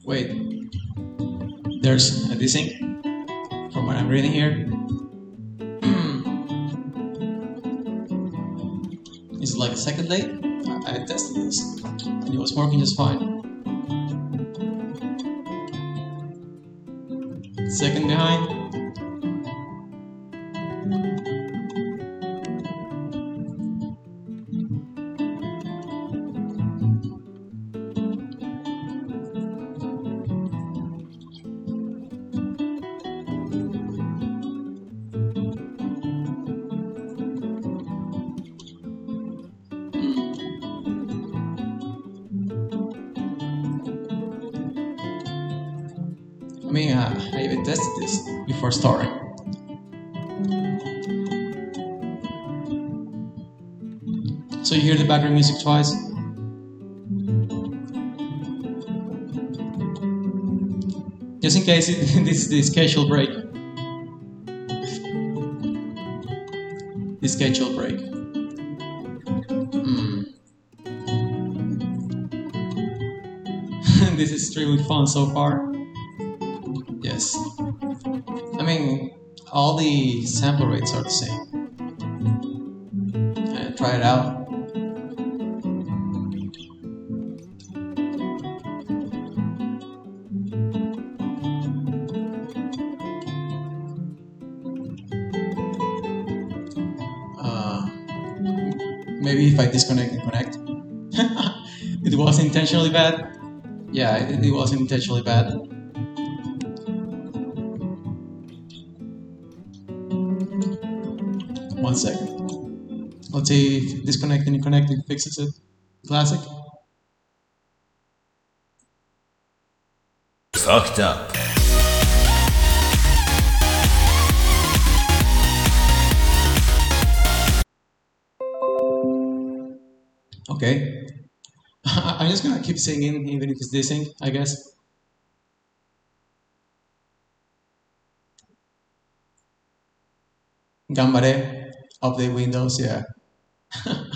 Wait, there's a desync from what I'm reading here. It's like a second late. I tested this and it was working just fine. Second behind. I mean, I even tested this before starting. So you hear the background music twice. Just in case this is the schedule break. The schedule break. This is extremely fun so far. Yes. I mean, all the sample rates are the same. Try it out. Maybe if I disconnect and connect. It was intentionally bad. Yeah, it was intentionally bad. One second. Let's see if disconnecting and connecting fixes it. Classic. Fucked up. Okay. I'm just gonna keep singing even if it's desync, I guess. Gambare, update Windows, yeah.